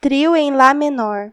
Trio em Lá menor.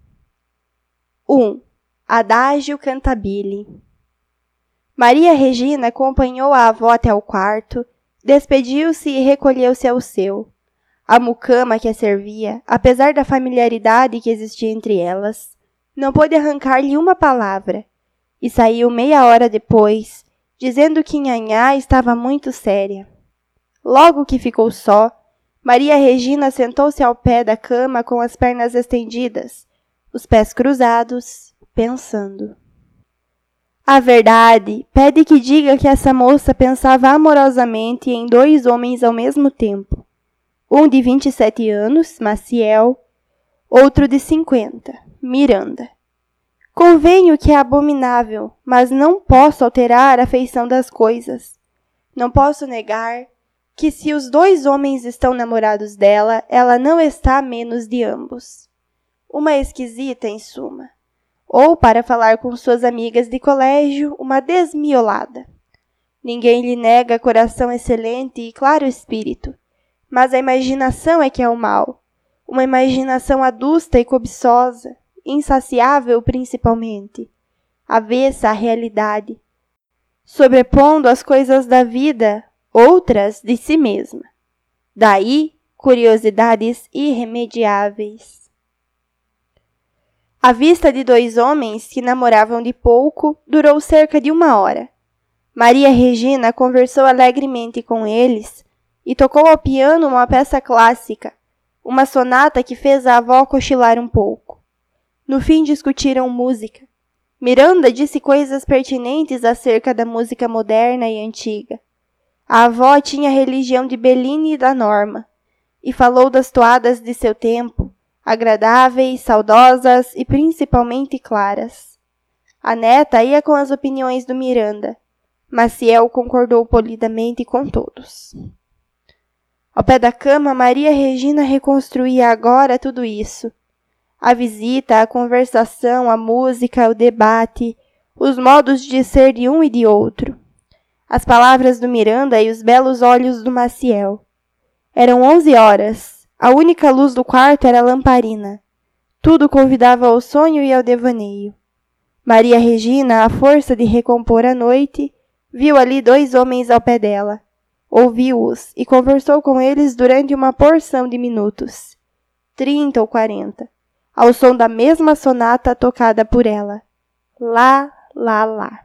1. Adagio cantabile. Maria Regina acompanhou a avó até o quarto, despediu-se e recolheu-se ao seu. A mucama que a servia, apesar da familiaridade que existia entre elas, não pôde arrancar-lhe uma palavra, e saiu meia hora depois, dizendo que Nhanhá estava muito séria. Logo que ficou só, Maria Regina sentou-se ao pé da cama com as pernas estendidas, os pés cruzados, pensando. A verdade pede que diga que essa moça pensava amorosamente em 2 homens ao mesmo tempo. Um de 27 anos, Maciel, outro de 50, Miranda. Convenho que é abominável, mas não posso alterar a feição das coisas. Não posso negar que se os 2 homens estão namorados dela, ela não está menos de ambos. Uma esquisita, em suma. Ou, para falar com suas amigas de colégio, uma desmiolada. Ninguém lhe nega coração excelente e claro espírito, mas a imaginação é que é o mal. Uma imaginação adusta e cobiçosa, insaciável principalmente, avessa à realidade, sobrepondo as coisas da vida outras de si mesma. Daí, curiosidades irremediáveis. A vista de 2 homens que namoravam de pouco durou cerca de 1 hora. Maria Regina conversou alegremente com eles e tocou ao piano uma peça clássica, uma sonata que fez a avó cochilar um pouco. No fim discutiram música. Miranda disse coisas pertinentes acerca da música moderna e antiga. A avó tinha a religião de Bellini e da Norma, e falou das toadas de seu tempo, agradáveis, saudosas e principalmente claras. A neta ia com as opiniões do Miranda. Maciel concordou polidamente com todos. Ao pé da cama, Maria Regina reconstruía agora tudo isso. A visita, a conversação, a música, o debate, os modos de ser de um e de outro. As palavras do Miranda e os belos olhos do Maciel. Eram 11 horas. A única luz do quarto era a lamparina. Tudo convidava ao sonho e ao devaneio. Maria Regina, à força de recompor a noite, viu ali 2 homens ao pé dela. Ouviu-os e conversou com eles durante uma porção de minutos, 30 ou 40, ao som da mesma sonata tocada por ela. Lá, lá, lá.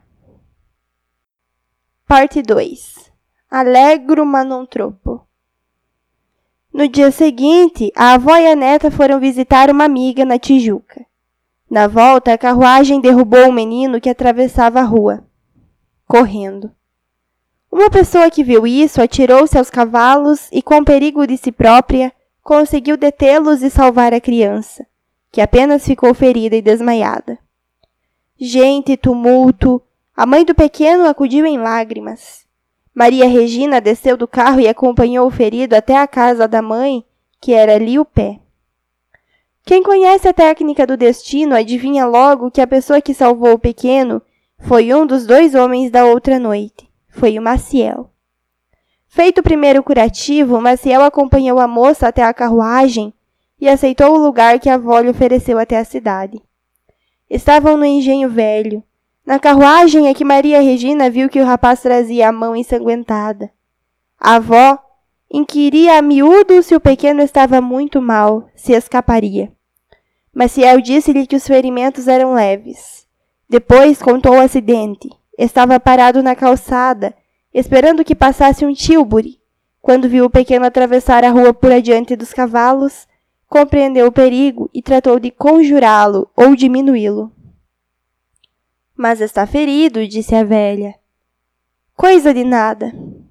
Parte 2. Allegro ma non troppo. No dia seguinte, a avó e a neta foram visitar uma amiga na Tijuca. Na volta, a carruagem derrubou um menino que atravessava a rua, correndo. Uma pessoa que viu isso atirou-se aos cavalos e, com perigo de si própria, conseguiu detê-los e salvar a criança, que apenas ficou ferida e desmaiada. Gente, tumulto. A mãe do pequeno acudiu em lágrimas. Maria Regina desceu do carro e acompanhou o ferido até a casa da mãe, que era ali o pé. Quem conhece a técnica do destino adivinha logo que a pessoa que salvou o pequeno foi um dos 2 homens da outra noite. Foi o Maciel. Feito o primeiro curativo, Maciel acompanhou a moça até a carruagem e aceitou o lugar que a avó lhe ofereceu até a cidade. Estavam no engenho velho. Na carruagem é que Maria Regina viu que o rapaz trazia a mão ensanguentada. A avó inquiria a miúdo se o pequeno estava muito mal, se escaparia. Maciel disse-lhe que os ferimentos eram leves. Depois contou o acidente. Estava parado na calçada, esperando que passasse um tílburi. Quando viu o pequeno atravessar a rua por adiante dos cavalos, compreendeu o perigo e tratou de conjurá-lo ou diminuí-lo. Mas está ferido, disse a velha. Coisa de nada.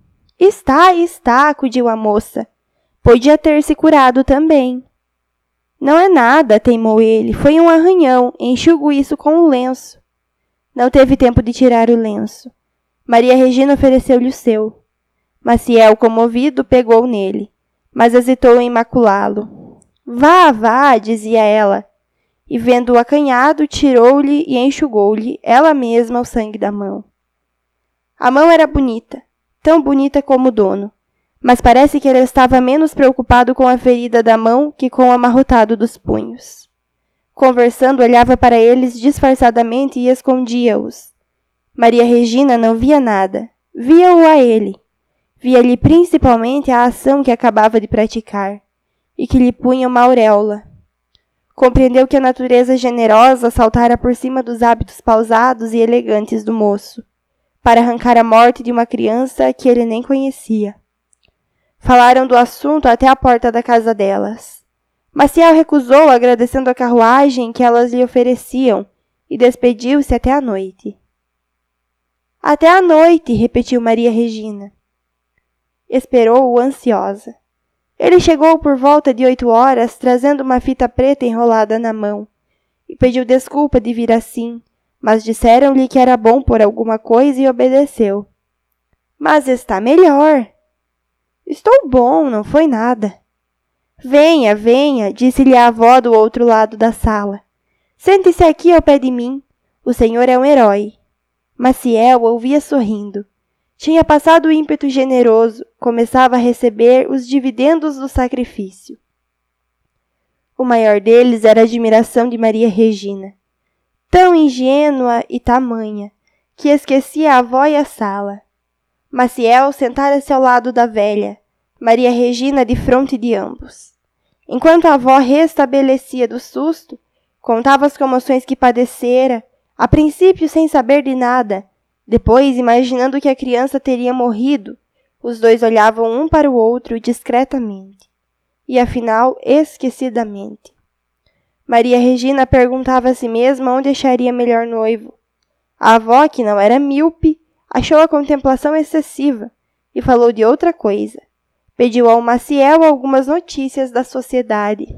Está, acudiu a moça. Podia ter se curado também. Não é nada, teimou ele. Foi um arranhão. Enxugo isso com um lenço. Não teve tempo de tirar o lenço. Maria Regina ofereceu-lhe o seu. Maciel, comovido, pegou nele, mas hesitou em maculá-lo. Vá, vá, dizia ela. E vendo-o acanhado, tirou-lhe e enxugou-lhe ela mesma o sangue da mão. A mão era bonita, tão bonita como o dono, mas parece que ele estava menos preocupado com a ferida da mão que com o amarrotado dos punhos. Conversando, olhava para eles disfarçadamente e escondia-os. Maria Regina não via nada. Via-o a ele. Via-lhe principalmente a ação que acabava de praticar, e que lhe punha uma auréola. Compreendeu que a natureza generosa saltara por cima dos hábitos pausados e elegantes do moço, para arrancar a morte de uma criança que ele nem conhecia. Falaram do assunto até a porta da casa delas. Maciel recusou, agradecendo a carruagem que elas lhe ofereciam, e despediu-se até a noite. Até a noite, repetiu Maria Regina. Esperou-o ansiosa. Ele chegou por volta de 8 horas, trazendo uma fita preta enrolada na mão, e pediu desculpa de vir assim, mas disseram-lhe que era bom por alguma coisa e obedeceu. Mas está melhor. Estou bom, não foi nada. Venha, venha, disse-lhe a avó do outro lado da sala. Sente-se aqui ao pé de mim. O senhor é um herói. Maciel ouvia sorrindo. Tinha passado o ímpeto generoso, começava a receber os dividendos do sacrifício. O maior deles era a admiração de Maria Regina. Tão ingênua e tamanha, que esquecia a avó e a sala. Maciel sentara-se ao lado da velha, Maria Regina defronte de ambos. Enquanto a avó restabelecia do susto, contava as comoções que padecera, a princípio sem saber de nada, depois imaginando que a criança teria morrido, os dois olhavam um para o outro discretamente, e afinal esquecidamente. Maria Regina perguntava a si mesma onde acharia melhor noivo. A avó, que não era míope, achou a contemplação excessiva e falou de outra coisa. Pediu ao Maciel algumas notícias da sociedade.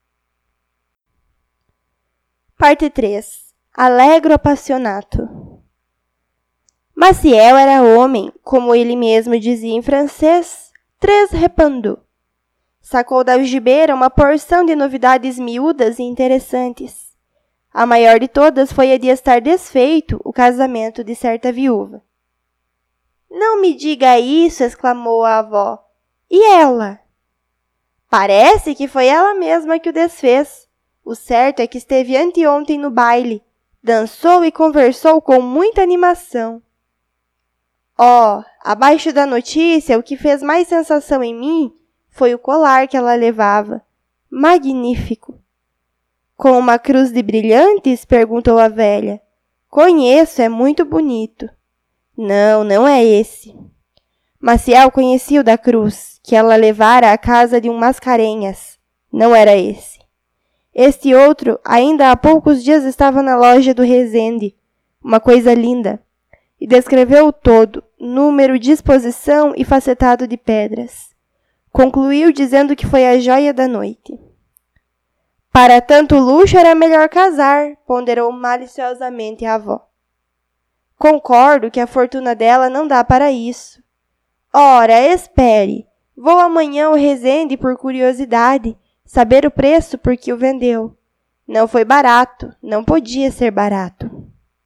Parte 3. Alegro Appassionato. Maciel era homem, como ele mesmo dizia em francês, très répandu. Sacou da algibeira uma porção de novidades miúdas e interessantes. A maior de todas foi a de estar desfeito o casamento de certa viúva. Não me diga isso, exclamou a avó. E ela? Parece que foi ela mesma que o desfez. O certo é que esteve anteontem no baile, dançou e conversou com muita animação. Oh, abaixo da notícia, o que fez mais sensação em mim foi o colar que ela levava. Magnífico! Com uma cruz de brilhantes? Perguntou a velha. Conheço, é muito bonito. Não, não é esse. Maciel conhecia o da cruz, que ela levara à casa de um Mascarenhas. Não era esse. Este outro, ainda há poucos dias estava na loja do Rezende. Uma coisa linda. E descreveu-o todo, número, disposição e facetado de pedras. Concluiu dizendo que foi a joia da noite. Para tanto luxo era melhor casar, ponderou maliciosamente a avó. Concordo que a fortuna dela não dá para isso. Ora, espere. Vou amanhã ao Rezende por curiosidade, saber o preço por que o vendeu. Não foi barato, não podia ser barato.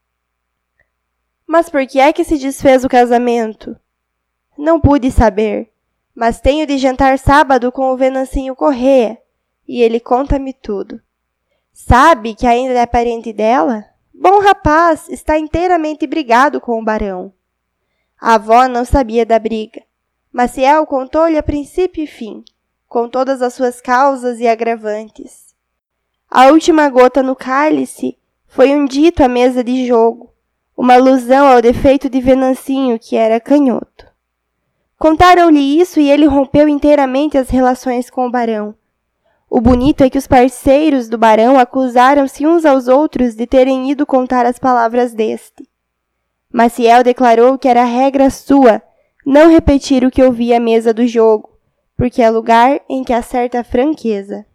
Mas por que é que se desfez o casamento? Não pude saber, mas tenho de jantar sábado com o Venancinho Corrêa, e ele conta-me tudo. Sabe que ainda é parente dela? Bom rapaz, está inteiramente brigado com o barão. A avó não sabia da briga. Maciel contou-lhe a princípio e fim, com todas as suas causas e agravantes. A última gota no cálice foi um dito à mesa de jogo, uma alusão ao defeito de Venancinho, que era canhoto. Contaram-lhe isso e ele rompeu inteiramente as relações com o barão. O bonito é que os parceiros do barão acusaram-se uns aos outros de terem ido contar as palavras deste. Maciel declarou que era regra sua não repetir o que ouvia à mesa do jogo, porque é lugar em que há certa franqueza.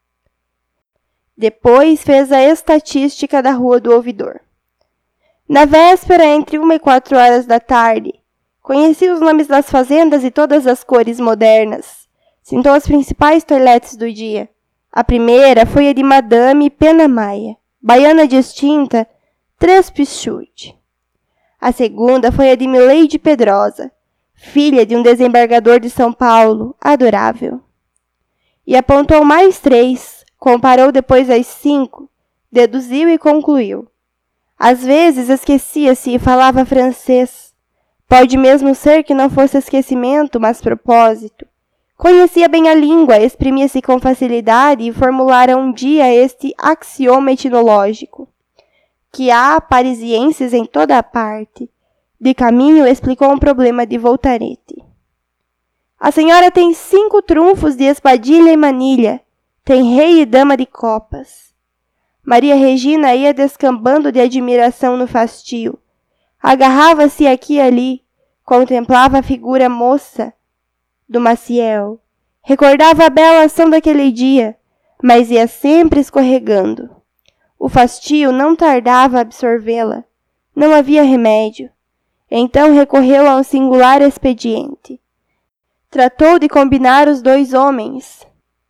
Depois fez a estatística da Rua do Ouvidor. Na véspera, entre 1 e 4 horas da tarde, conheci os nomes das fazendas e todas as cores modernas. Cintou as principais toilettes do dia. A primeira foi a de Madame Pena Maia, baiana distinta, Tres Pichute. A segunda foi a de Milady Pedrosa, filha de um desembargador de São Paulo, adorável. E apontou mais 3, comparou depois as 5, deduziu e concluiu. Às vezes esquecia-se e falava francês. Pode mesmo ser que não fosse esquecimento, mas propósito. Conhecia bem a língua, exprimia-se com facilidade e formulara um dia este axioma etimológico, que há parisienses em toda a parte. De caminho, explicou um problema de Voltarete. A senhora tem 5 trunfos de espadilha e manilha. Tem rei e dama de copas. Maria Regina ia descambando de admiração no fastio. Agarrava-se aqui e ali, contemplava a figura moça do Maciel. Recordava a bela ação daquele dia, mas ia sempre escorregando. O fastio não tardava a absorvê-la. Não havia remédio. Então recorreu a um singular expediente. Tratou de combinar os 2 homens,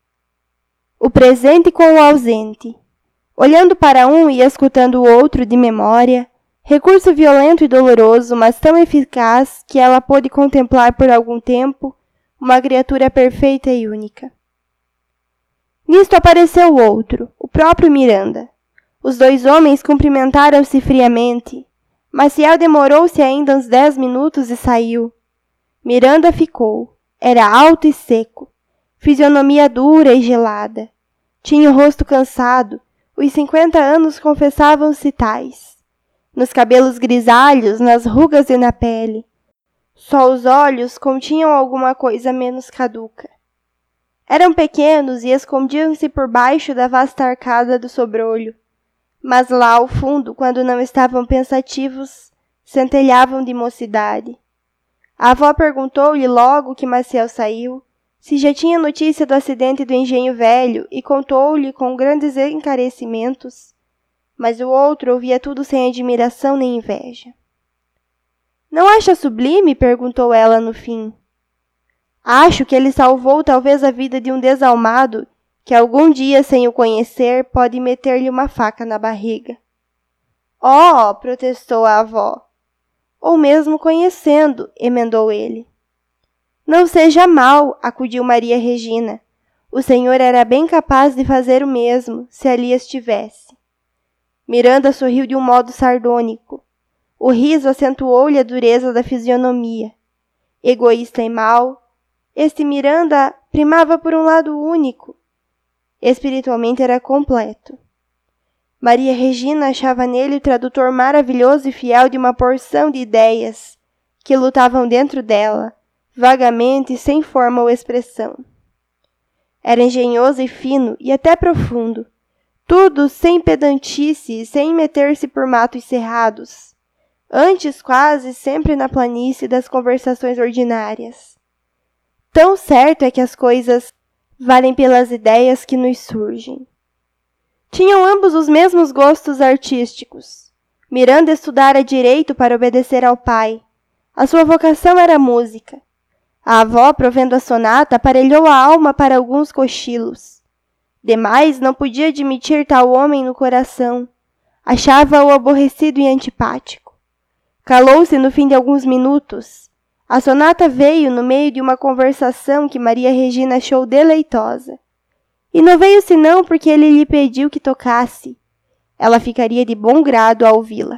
o presente com o ausente, olhando para um e escutando o outro de memória, recurso violento e doloroso, mas tão eficaz que ela pôde contemplar por algum tempo uma criatura perfeita e única. Nisto apareceu o outro, o próprio Miranda. Os 2 homens cumprimentaram-se friamente. Maciel demorou-se ainda uns 10 minutos e saiu. Miranda ficou. Era alto e seco, fisionomia dura e gelada. Tinha o rosto cansado, os 50 anos confessavam-se tais. Nos cabelos grisalhos, nas rugas e na pele. Só os olhos continham alguma coisa menos caduca. Eram pequenos e escondiam-se por baixo da vasta arcada do sobrolho. Mas lá ao fundo, quando não estavam pensativos, centelhavam de mocidade. A avó perguntou-lhe logo que Maciel saiu, se já tinha notícia do acidente do engenho velho e contou-lhe com grandes encarecimentos, mas o outro ouvia tudo sem admiração nem inveja. Não acha sublime? Perguntou ela no fim. Acho que ele salvou talvez a vida de um desalmado que algum dia, sem o conhecer, pode meter-lhe uma faca na barriga. Oh! Protestou a avó. Ou mesmo conhecendo, emendou ele. Não seja mal, acudiu Maria Regina. O senhor era bem capaz de fazer o mesmo, se ali estivesse. Miranda sorriu de um modo sardônico. O riso acentuou-lhe a dureza da fisionomia. Egoísta e mau, este Miranda primava por um lado único. Espiritualmente era completo. Maria Regina achava nele o tradutor maravilhoso e fiel de uma porção de ideias que lutavam dentro dela, vagamente e sem forma ou expressão. Era engenhoso e fino e até profundo, tudo sem pedantice e sem meter-se por matos cerrados, antes quase sempre na planície das conversações ordinárias. Tão certo é que as coisas valem pelas ideias que nos surgem. Tinham ambos os mesmos gostos artísticos. Miranda estudara direito para obedecer ao pai. A sua vocação era a música. A avó, provendo a sonata, aparelhou a alma para alguns cochilos. Demais, não podia admitir tal homem no coração. Achava-o aborrecido e antipático. Calou-se no fim de alguns minutos. A sonata veio no meio de uma conversação que Maria Regina achou deleitosa. E não veio senão porque ele lhe pediu que tocasse. Ela ficaria de bom grado a ouvi-la.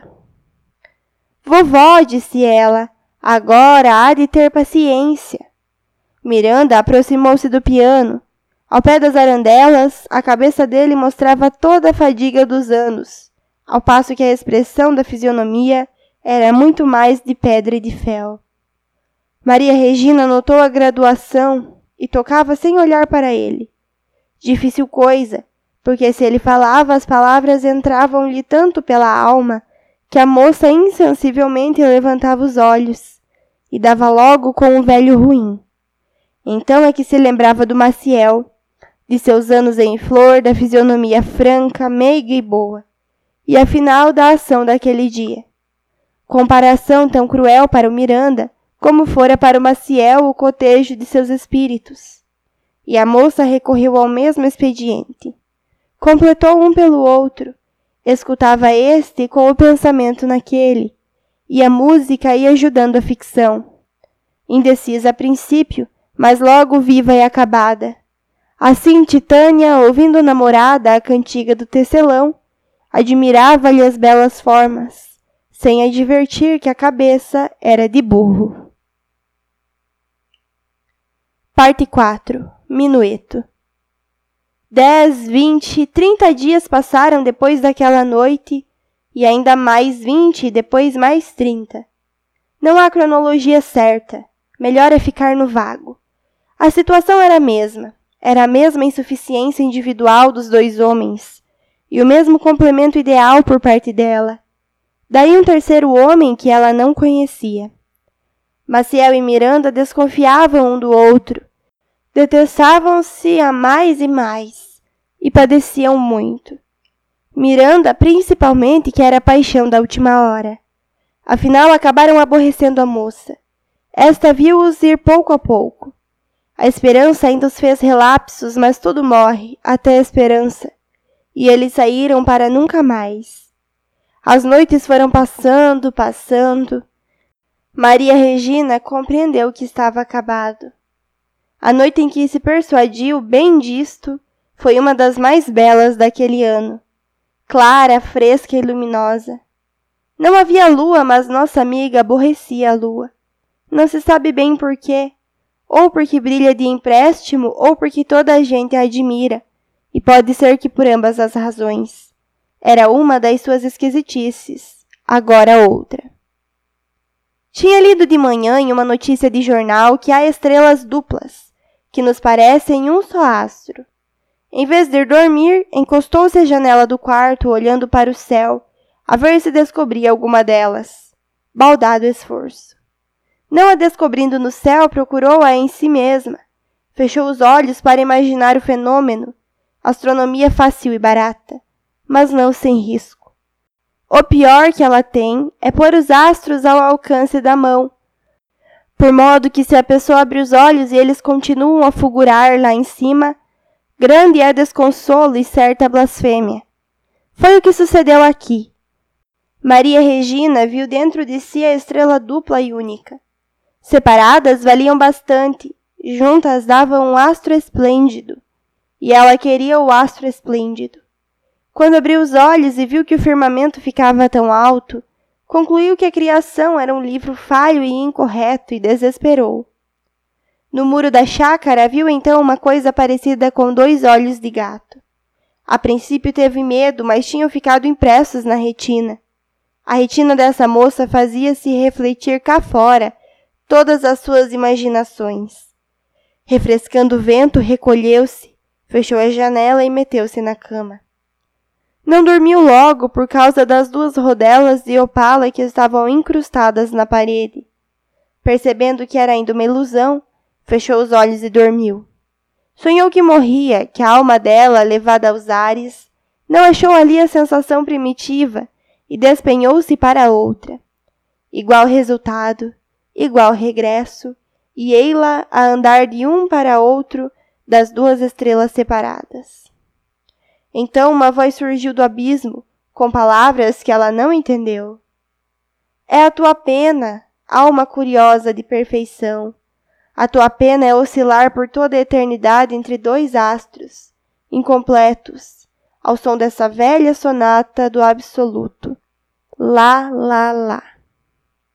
Vovó, disse ela, agora há de ter paciência. Miranda aproximou-se do piano. Ao pé das arandelas, a cabeça dele mostrava toda a fadiga dos anos, ao passo que a expressão da fisionomia era muito mais de pedra e de fel. Maria Regina notou a graduação e tocava sem olhar para ele. Difícil coisa, porque se ele falava, as palavras entravam-lhe tanto pela alma que a moça insensivelmente levantava os olhos e dava logo com um velho ruim. Então é que se lembrava do Maciel, de seus anos em flor, da fisionomia franca, meiga e boa, e afinal da ação daquele dia. Comparação tão cruel para o Miranda, como fora para o Maciel o cotejo de seus espíritos. E a moça recorreu ao mesmo expediente. Completou um pelo outro, escutava este com o pensamento naquele, e a música ia ajudando a ficção. indecisa a princípio, mas logo viva e acabada. Assim, Titânia, ouvindo namorada a cantiga do tecelão, admirava-lhe as belas formas, sem advertir que a cabeça era de burro. Parte 4. Minueto. 10, 20, 30 dias passaram depois daquela noite, e ainda mais 20 e depois mais 30. Não há cronologia certa, melhor é ficar no vago. A situação era a mesma insuficiência individual dos dois homens, e o mesmo complemento ideal por parte dela. Daí um terceiro homem que ela não conhecia. Maciel e Miranda desconfiavam um do outro, detestavam-se a mais e padeciam muito. Miranda, principalmente, que era a paixão da última hora. Afinal, acabaram aborrecendo a moça. Esta viu-os ir pouco a pouco. A esperança ainda os fez relapsos, mas tudo morre, até a esperança. E eles saíram para nunca mais. As noites foram passando. Maria Regina compreendeu que estava acabado. A noite em que se persuadiu bem disto foi uma das mais belas daquele ano. Clara, fresca e luminosa. Não havia lua, mas nossa amiga aborrecia a lua. Não se sabe bem por quê. Ou porque brilha de empréstimo, ou porque toda a gente a admira, e pode ser que por ambas as razões. Era uma das suas esquisitices, agora outra. Tinha lido de manhã em uma notícia de jornal que há estrelas duplas, que nos parecem um só astro. Em vez de ir dormir, encostou-se à janela do quarto, olhando para o céu, a ver se descobria alguma delas. Baldado esforço. Não a descobrindo no céu, procurou-a em si mesma. Fechou os olhos para imaginar o fenômeno. Astronomia fácil e barata, mas não sem risco. O pior que ela tem é pôr os astros ao alcance da mão, por modo que se a pessoa abre os olhos e eles continuam a fulgurar lá em cima, grande é desconsolo e certa blasfêmia. Foi o que sucedeu aqui. Maria Regina viu dentro de si a estrela dupla e única. Separadas valiam bastante, juntas davam um astro esplêndido. E ela queria o astro esplêndido. Quando abriu os olhos e viu que o firmamento ficava tão alto, concluiu que a criação era um livro falho e incorreto e desesperou. No muro da chácara viu então uma coisa parecida com 2 olhos de gato. A princípio teve medo, mas tinham ficado impressos na retina. A retina dessa moça fazia-se refletir cá fora todas as suas imaginações. Refrescando o vento, recolheu-se, fechou a janela e meteu-se na cama. Não dormiu logo por causa das 2 rodelas de opala que estavam incrustadas na parede. Percebendo que era ainda uma ilusão, fechou os olhos e dormiu. Sonhou que morria, que a alma dela, levada aos ares, não achou ali a sensação primitiva e despenhou-se para outra. Igual resultado, igual regresso, e ei-la a andar de um para outro das 2 estrelas separadas. Então uma voz surgiu do abismo, com palavras que ela não entendeu. É a tua pena, alma curiosa de perfeição. A tua pena é oscilar por toda a eternidade entre 2 astros, incompletos, ao som dessa velha sonata do absoluto. Lá, lá, lá.